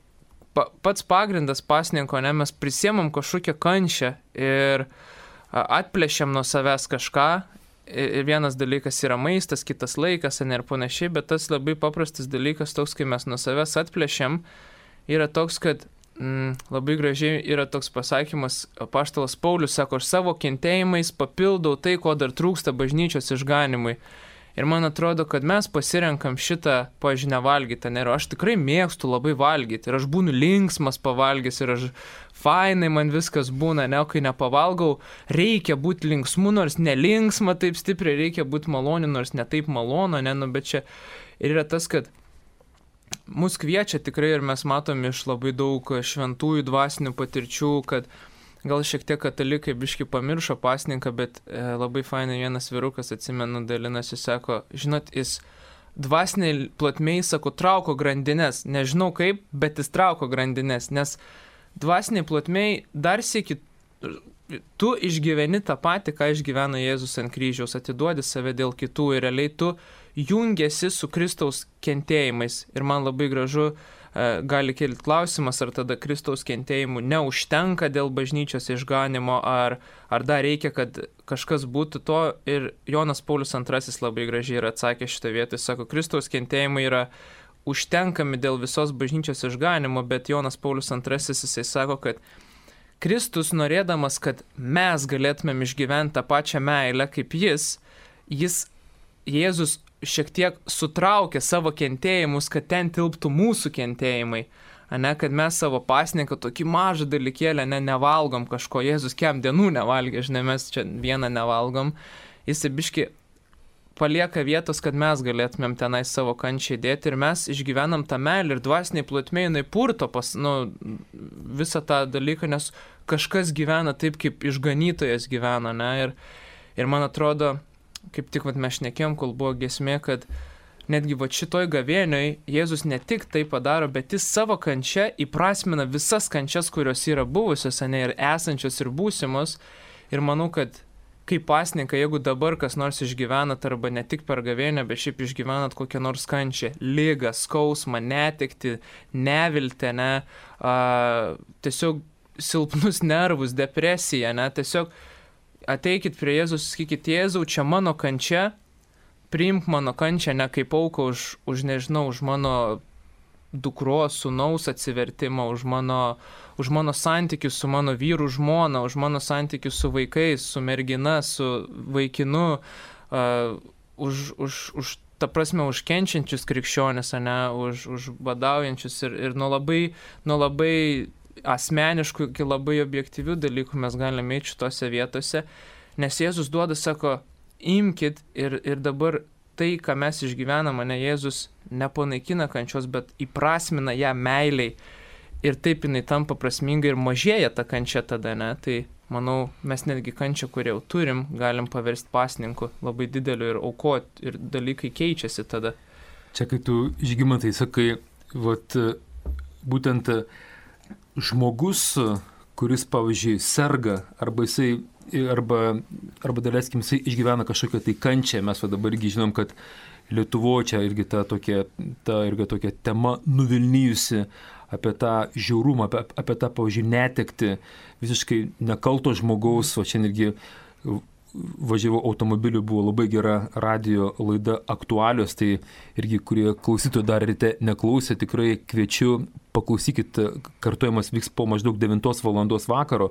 B: pats pagrindas pasninko, ne, mes prisiemam kažkokią kančią ir atplėšiam nuo savęs kažką. Ir vienas dalykas yra maistas, kitas laikas, ne, ir panašiai, bet tas labai paprastas dalykas toks, kai mes nuo savęs atplėšiam, yra toks, kad mm, labai gražiai yra toks pasakymas, apaštalas Paulius sako, aš savo kentėjimais papildau tai, ko dar trūksta bažnyčios išganimui. Ir man atrodo, kad mes pasirenkam šitą, pavyzdžiui, nevalgyti, ir aš tikrai mėgstu labai valgyti, ir aš būnu linksmas pavalgęs, ir aš fainai man viskas būna, ne, kai nepavalgau, reikia būti linksmu, nors nelinksma taip stipriai, reikia būti maloni, nors ne taip malonu, ne, nu, bet čia ir yra tas, kad mus kviečia tikrai ir mes matom iš labai daug šventųjų dvasinių patirčių, kad gal šiek tiek katalikai biški pamiršo pasninką, bet e, labai fainai vienas vyrukas, atsimenu, dalinasi, sako, žinot, jis dvasiniai plotmei, sako, trauko grandinės, nežinau kaip, bet jis trauko grandinės, nes dvasiniai plotmei dar sėki, tu išgyveni tą patį, ką išgyveno Jėzus ant kryžiaus, atiduodi save dėl kitų ir realiai tu jungiasi su Kristaus kentėjimais. Ir man labai gražu, gali kelti klausimas, ar tada Kristaus kentėjimų neužtenka dėl bažnyčios išganimo, ar, ar dar reikia, kad kažkas būtų to. Ir Jonas Paulius antrasis labai gražiai yra atsakė šitą vietą. Jis sako, Kristaus kentėjimai yra užtenkami dėl visos bažnyčios išganimo, bet Jonas Paulius antrasis jisai sako, kad Kristus norėdamas, kad mes galėtumėm išgyventi tą pačią meilę kaip jis, jis, Jėzus, šiek tiek sutraukė savo kentėjimus, kad ten tilptų mūsų kentėjimai, ne, kad mes savo pasninką tokį mažą dalykėlę ne, nevalgom kažko, Jėzus kem dienų nevalgė, žinai, mes čia vieną nevalgom, jis biški palieka vietos, kad mes galėtumėm tenai savo kančią dėti ir mes išgyvenam tą meilę ir dvasiniai plotmei, jinai purto pas, nu, visą tą dalyką, nes kažkas gyvena taip, kaip išganytojas gyvena, ne, ir, ir man atrodo, kaip tik vat, mes šnekėjom, kol buvo giesmė, kad netgi vat, šitoj gavėnioj Jėzus ne tik tai padaro, bet jis savo kančia įprasmina visas kančias, kurios yra buvusios, ne, ir esančios, ir būsimos. Ir manau, kad kaip pasninkai, jeigu dabar kas nors išgyvenat, arba ne tik per gavėnę, bet šiaip išgyvenat kokią nors kančią, ligą, skausmą, netekti, neviltę, ne, a, tiesiog silpnus nervus, depresiją, ne, tiesiog ateikit prie Jėzus, sakykit, Jėzau, čia mano kančia, priimk mano kančią ne kaip auką už, už, nežinau, už mano dukros, sūnaus atsivertimą, už mano, už mano santykius su mano vyru, žmona, už mano santykius su vaikais, su mergina, su vaikinu, uh, už, už, už ta prasme, už kenčiančius krikščionis, ane, už, už badaujančius ir, ir nuo labai, nuo labai asmeniškų iki labai objektyvių dalykų mes galime eiti šitose vietose, nes Jėzus duoda, sako, imkit ir, ir dabar tai, ką mes išgyvename, ne, Jėzus nepanaikina kančios, bet įprasmina ją meiliai ir taip jinai tampa prasminga ir mažėja ta kančia tada, ne, tai manau, mes netgi kančią, kurią jau turim, galim paversti pasninku labai dideliu ir aukoti ir dalykai keičiasi tada.
A: Čia, kai tu, Žygimantai, sakai, vat, būtent žmogus, kuris, pavyzdžiui, serga, arba jisai, arba, arba daleiskim, jisai išgyvena kažkokią tai kančią, mes va dabar irgi žinom, kad Lietuvoje čia irgi ta tokia, ta irgi tokia tema nuvilnijusi apie tą žiaurumą, apie, apie tą, pavyzdžiui, netekti visiškai nekalto žmogaus, o čia irgi važiavau automobiliu, buvo labai gera radio laida Aktualios, tai irgi, kurie klausytojų dar ryte neklausė, tikrai kviečiu, paklausykit, kartojimas vyks po maždaug devintos valandos vakaro,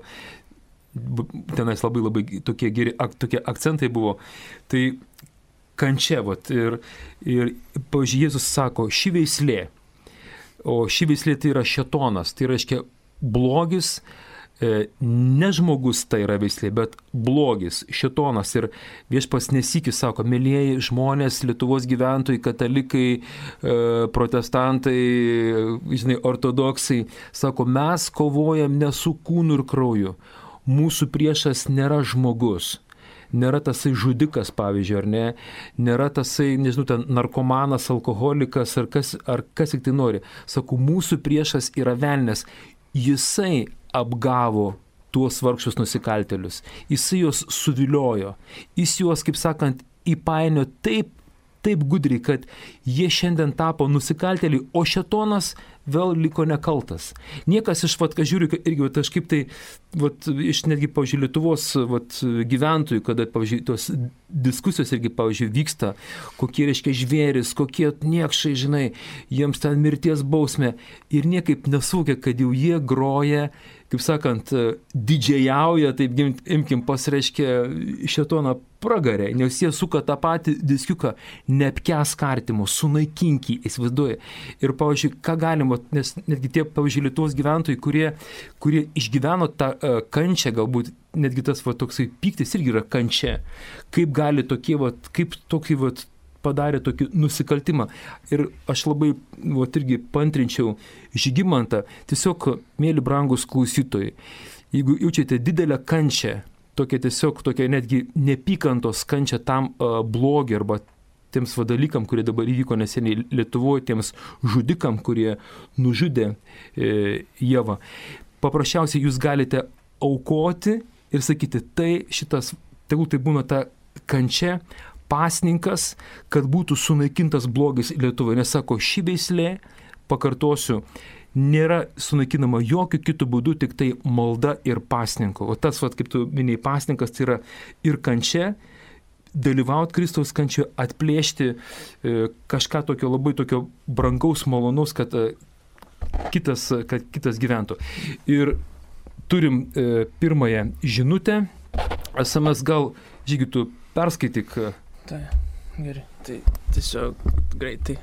A: tenais labai labai tokie geri, ak, tokie akcentai buvo, tai kančia, vat, ir, ir, pavyzdžiui, Jėzus sako, ši veislė, o ši veislė tai yra šėtonas, tai reiškia blogis, ne žmogus tai yra veislė, bet blogis, šėtonas. Ir Viešpats nesikis sako, mėlyjeji žmonės, Lietuvos gyventojai, katalikai, protestantai, žinai, ortodoksai, sako, mes kovojam ne su kūnu ir krauju, mūsų priešas nėra žmogus. Nėra tasai žudikas, pavyzdžiui, ar ne, nėra tasai, nežinau, ten narkomanas, alkoholikas, ar kas, ar kas tik tai nori. Sakau, mūsų priešas yra velnias. Jisai apgavo tuos vargšus nusikaltėlius. Jisai juos suviliojo. Jis juos, kaip sakant, įpainio taip, taip gudriai, kad jie šiandien tapo nusikaltėliai, o šėtonas vėl liko nekaltas. Niekas iš, vat, ką žiūriu, irgi, vat, aš kaip tai, vat, iš netgi, pavyzdžiui, Lietuvos, vat, gyventojų, kada, pavyzdžiui, tos diskusijos irgi, pavyzdžiui, vyksta, kokie, reiškia, žvėris, kokie niekšai, žinai, jiems ten mirties bausmė ir niekaip nesuvokia, kad jau jie groja, kaip sakant, didžiajauja, taip imkim, pasireiškia šėtoną pragarę, nes jie suka tą patį diskiuką, neapkęs kartimo, sunaikinkį, įsivaizduoja. Ir, pavyzdžiui, ką galima, nes netgi tie, pavyzdžiui, Lietuvos gyventojai, kurie, kurie išgyveno tą uh, kančią, galbūt netgi tas va, toksai pyktis irgi yra kančia. Kaip gali tokie, va, kaip tokį, va, padarė tokį nusikaltimą. Ir aš labai, va, irgi pantrinčiau Žygimantą, tiesiog, mėly brangus klausytojai, jeigu jaučiate didelę kančią, tokia tiesiog, tokia netgi nepykantos kančia tam uh, blogį arba tiems vadalykam, kurie dabar įvyko neseniai Lietuvoje, tiems žudikam, kurie nužudė e, Ievą. Paprasčiausiai jūs galite aukoti ir sakyti, tai šitas, tegul tai būna ta kančia, pasninkas, kad būtų sunaikintas blogis Lietuvoje. Nes sako, ši veislė, pakartosiu, nėra sunaikinama jokių kitų būdų, tik tai malda ir pasninko. O tas, vat, kaip tu minėjai, pasninkas, tai yra ir kančia, dalyvauti Kristaus kančioje, atplėšti e, kažką tokio labai tokio brangaus, malonaus, kad, e, kitas, kad kitas gyventų. Ir turim e, pirmąją žinutę. S M S gal, Žygi, tu perskaityk.
B: Tai, gerai. Tai tiesiog greitai.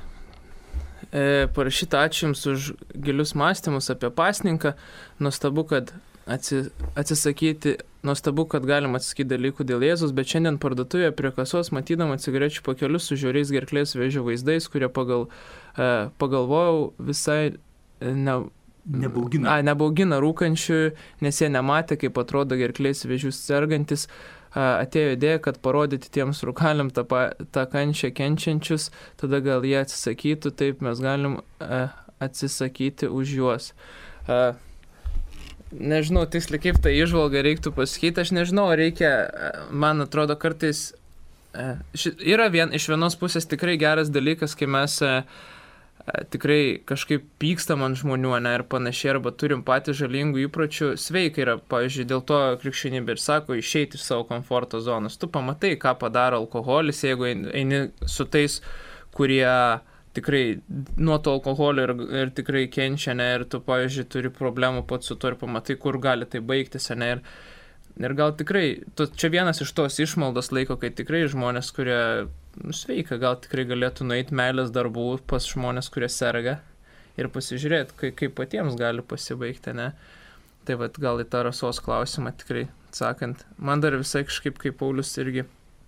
B: E, parašyta, ačiū Jums už gilius mąstymus apie pasninką. Nuostabu, kad atsi, atsisakyti Nuostabu, kad galima atsisakyti dalykų dėl Jėzus, bet šiandien parduotuvėje prie kasos matydama cigarečių pakelius su žiauriais gerklės vėžio vaizdais, kurie pagal, e, pagalvojau visai ne,
A: nebaugina.
B: A, nebaugina rūkančių, nes jie nematė, kaip atrodo gerklės vėžių sergantis. A, atėjo idėja, kad parodyti tiems rūkaliam tą, tą kančią kenčiančius, tada gal jie atsisakytų, taip mes galim a, atsisakyti už juos. A, Nežinau, tiksliai kaip tą įžvalgą reiktų pasakyti, aš nežinau, reikia, man atrodo, kartais ši, yra vien, iš vienos pusės tikrai geras dalykas, kai mes a, tikrai kažkaip pykstam ant žmonių, ne, ir panašiai, arba turim patys žalingų įpročių, sveika yra, pavyzdžiui, dėl to krikščionybė ir sako, išeiti iš savo komforto zonos. Tu pamatai, ką padaro alkoholis, jeigu eini su tais, kurie tikrai nuo to alkoholio ir, ir tikrai kenčia, ne, ir tu, pavyzdžiui, turi problemų pats su to ir pamatai, kur gali tai baigtis, ne, ir, ir gal tikrai, tu, čia vienas iš tos išmaldos laiko, kai tikrai žmonės, kurie nu, sveika, gal tikrai galėtų nueiti meilės darbų pas žmonės, kurie serga ir pasižiūrėti, kaip, kaip patiems gali pasibaigti, ne. Tai vat gal į tą rasos klausimą tikrai atsakant. Man dar visai kažkaip, kaip Paulius irgi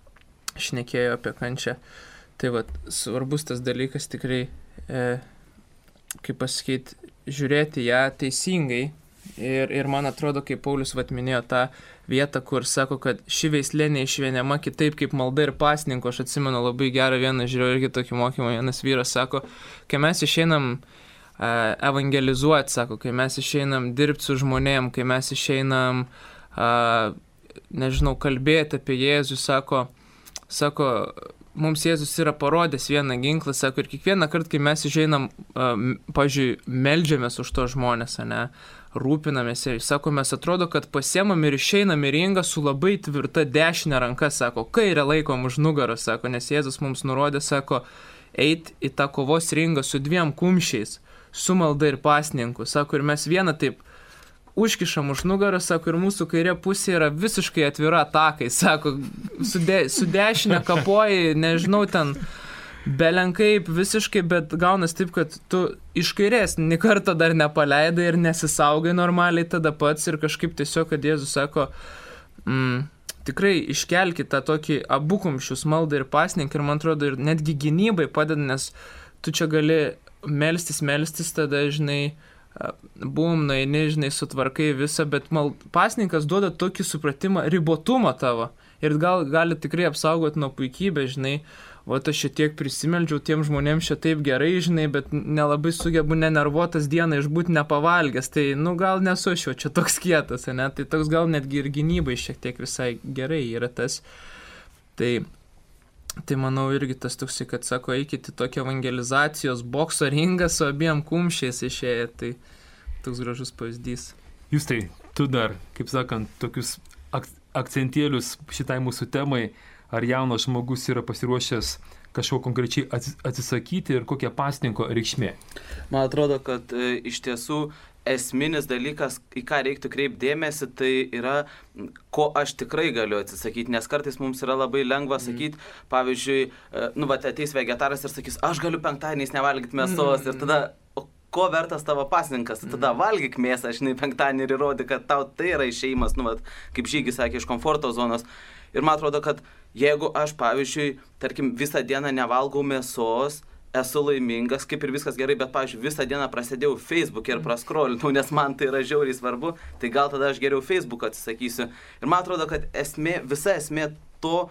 B: šnekėjo apie kančią, tai vat svarbus tas dalykas tikrai, e, kaip pasakyti, žiūrėti ją teisingai. Ir, ir man atrodo, kaip Paulius vat minėjo tą vietą, kur sako, kad ši veislė neišvieniama kitaip kaip malda ir pasninko. Aš atsimenu labai gerą vieną, žiūrėjau irgi tokį mokymą, vienas vyras sako, kai mes išeinam evangelizuoti, sako, kai mes išeinam dirbti su žmonėm, kai mes išeinam, a, nežinau, kalbėti apie Jėzų, sako, sako, mums Jėzus yra parodęs vieną ginklą, sako, ir kiekvieną kartą, kai mes išeinam, a, pavyzdžiui, meldžiamės už to žmonės, ne, rūpinamės ir, sako, mes atrodo, kad pasiemam ir išeinam į ringą su labai tvirta dešinė ranka, sako, kairę laikom už nugarą, sako, nes Jėzus mums nurodė, sako, eit į tą kovos ringą su dviem kumščiais, su malda ir pasninku, sako, ir mes vieną taip užkišam už nugarą, sako, ir mūsų kairė pusė yra visiškai atvira atakai, sako, su, de, su dešinė kapoji, nežinau, ten belenkaip visiškai, bet gaunas taip, kad tu iš kairės nį kartą dar nepaleidai ir nesisaugai normaliai tada pats ir kažkaip tiesiog, kad Jėzus sako, mm, tikrai iškelkit tą tokį abu kumščius, maldą ir pasninką, ir man atrodo, ir netgi gynybai padeda, nes tu čia gali melstis, melstis, tada, žinai, bum, naini, žinai, sutvarkai visą, bet mal, pasninkas duoda tokį supratimą, ribotumą tavo ir gal gali tikrai apsaugoti nuo puikybės, žinai, o aš šiek tiek prisimeldžiau tiem žmonėms šiek taip gerai, žinai, bet nelabai sugebu nenervuotas dieną išbūti nepavalgęs, tai, nu, gal nesu aš jau čia toks kietas, ne, tai toks gal netgi ir gynybai šiek tiek visai gerai yra tas, tai... Tai manau irgi tas toksai, kad sako, eikit į tokį evangelizacijos bokso ringą su abiem kumščiais išėję, tai toks gražus pavyzdys.
A: Jūs tai, tu dar, kaip sakant, tokius ak- akcentėlius šitai mūsų temai, ar jaunas žmogus yra pasiruošęs kažko konkrečiai atsisakyti ir kokia pasninko reikšmė?
C: Man atrodo, kad e, iš tiesų esminis dalykas, į ką reiktų kreipdėmėsi, tai yra, ko aš tikrai galiu atsisakyti, nes kartais mums yra labai lengva sakyti, mm. pavyzdžiui, nu, va, ateis vegetaras ir sakys, aš galiu penktadieniais nevalgyti mėsos, mm. ir tada, o ko vertas tavo pasninkas, mm. tada valgyk mėsą, žinai, penktadienį ir įrodi, kad tau tai yra išėjimas, nu, va, kaip Žygis sakė, iš komforto zonos. Ir man atrodo, kad jeigu aš, pavyzdžiui, tarkim, visą dieną nevalgau mėsos, esu laimingas, kaip ir viskas gerai, bet, pavyzdžiui, visą dieną prasidėjau Facebook'e ir praskrolinau, nes man tai yra žiauriai svarbu, tai gal tada aš geriau Facebook'ą atsisakysiu. Ir man atrodo, kad esmė, visa esmė to,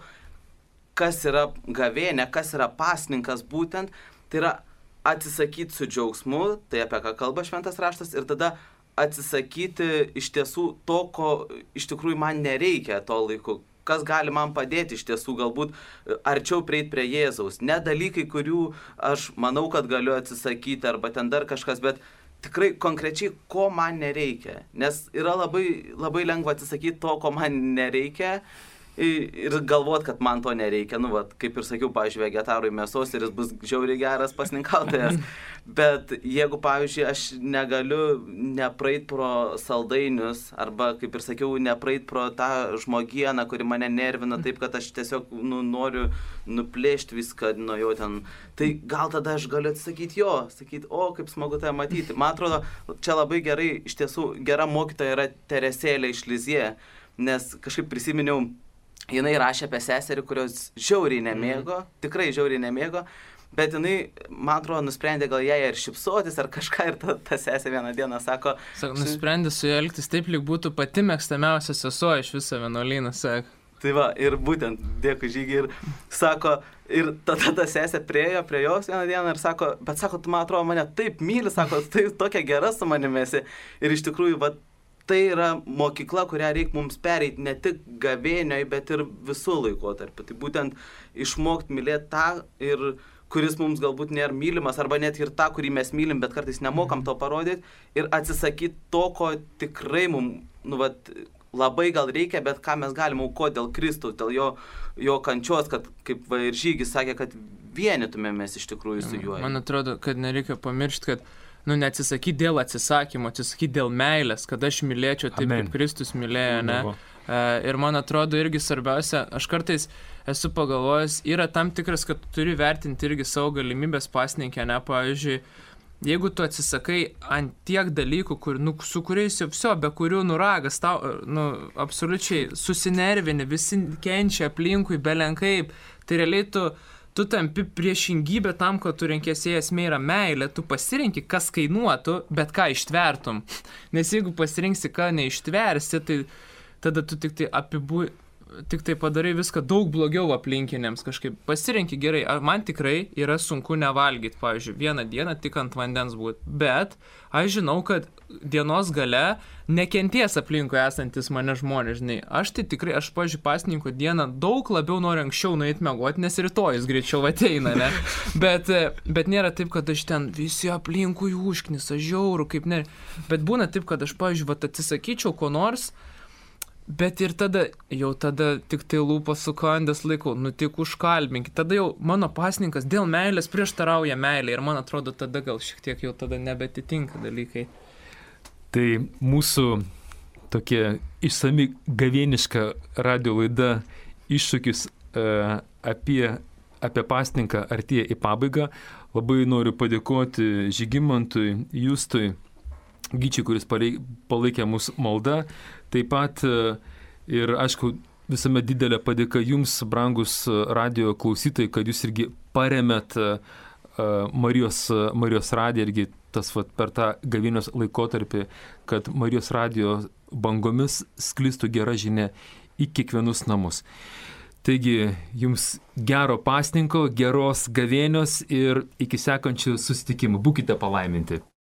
C: kas yra gavėnė, kas yra pasninkas būtent, tai yra atsisakyti su džiaugsmu, tai apie ką kalba šventas raštas, ir tada atsisakyti iš tiesų to, ko iš tikrųjų man nereikia to laiku. Kas gali man padėti iš tiesų galbūt arčiau prieiti prie Jėzaus. Ne dalykai, kurių aš manau, kad galiu atsisakyti arba ten dar kažkas, bet tikrai konkrečiai, ko man nereikia. Nes yra labai, labai lengva atsisakyti to, ko man nereikia ir galvot, kad man to nereikia. Nu, vat, kaip ir sakiau, pavyzdžiui, vegetarui mėsos ir jis bus žiauriai geras pasninkautojas. Bet jeigu, pavyzdžiui, aš negaliu nepraeit pro saldainius arba, kaip ir sakiau, nepraeit pro tą žmogieną, kuri mane nervina taip, kad aš tiesiog nu, noriu nuplėšti viską nuo jo ten, tai gal tada aš galiu atsakyti jo, sakyti, o, kaip smagu tai matyti. Man atrodo, čia labai gerai, iš tiesų, gera mokytoja yra Teresėlė iš Lizjė, nes kažkaip prisiminiau, jinai rašė apie seserį, kurios žiauriai nemėgo, mm. tikrai žiauriai nemėgo, bet jinai, man atrodo, nusprendė gal jai ir šipsotis ar kažką, ir ta, ta sesė vieną dieną sako...
B: Sako, nusprendė su ja elgtis taip, lyg būtų pati mėgstamiausia sesuo iš viso vienuolyno, sako.
C: Tai va, ir būtent, dėkui Žygi, ir sako, ir tada ta sesė priejo prie jos vieną dieną ir sako, bet sako, tu, man atrodo, mane taip myli, sako, tai tokia gera su manimėsi, ir iš tikrųjų, va, tai yra mokykla, kurią reikia mums pereiti ne tik gavėnioj, bet ir visų laikotarpių. Tai būtent išmokti mylėti tą, ir, kuris mums galbūt nėra mylimas, arba net ir tą, kurį mes mylim, bet kartais nemokam to parodyti, ir atsisakyti to, ko tikrai mums nu, vat, labai gal reikia, bet ką mes galim aukoti dėl Kristaus, dėl jo, jo kančios, kad, kaip va, ir Žygis sakė, kad vienytumėmės iš tikrųjų su juo.
B: Man atrodo, kad nereikia pamiršti, kad nu, neatsisakyti dėl atsisakymo, atsisakyti dėl meilės, kad aš mylėčiau taip, Amen. Kaip Kristus mylėjo, ne? Ir man atrodo irgi svarbiausia, aš kartais esu pagalvojęs, yra tam tikras, kad turi vertinti irgi savo galimybės pasninkę, ne? Pavyzdžiui, jeigu tu atsisakai ant tiek dalykų, kur, nu, su kuriais jau viso, be kurių nuragas, tau, nu, absoliučiai susinervini, visi kenčia aplinkui, belenkaip, tai realiai tu, tu tampi priešingybė tam, kad tu renkėsi esmė yra meilė, tu pasirinki, kas kainuotų, bet ką ištvertum. Nes jeigu pasirinksi, ką neištversi, tai tada tu tik tai apibū... tik tai padarai viską daug blogiau aplinkiniams kažkaip. Pasirenki gerai, man tikrai yra sunku nevalgyti, pavyzdžiui, vieną dieną tik ant vandens būti, bet aš žinau, kad dienos gale nekenties aplinkui esantis mane žmonės, žinai. Aš tai tikrai, aš, pavyzdžiui, pasninko dieną daug labiau noriu anksčiau nueiti miegoti, nes rytojus greičiau ateina, ne? Bet, bet nėra taip, kad aš ten visi aplinkui užknisa, žiauru, kaip ne. Bet būna taip, kad aš, pavyzdžiui, vat, atsisakyčiau ko nors, bet ir tada, jau tada tik tai lūpas sukandęs laikau, nu tik užkalbinkit. Tada jau mano pasninkas dėl meilės prieštarauja meilė ir man atrodo tada gal šiek tiek jau tada nebetitinka dalykai.
A: Tai mūsų tokia išsami gavėniška radio laida Iššūkis e, apie, apie pasninką artėja į pabaigą. Labai noriu padėkoti Žygimantui, Justui, Gyčiui, kuris palaikė mūsų maldą. Taip pat ir, aišku, visame didelė padėka jums, brangus radio klausytojai, kad jūs irgi paremėt Marijos, Marijos radiją irgi tas vat, per tą gavėnios laikotarpį, kad Marijos radijo bangomis sklistų gera žinia į kiekvienus namus. Taigi, jums gero pasninko, geros gavėnios ir iki sekančių susitikimų. Būkite palaiminti.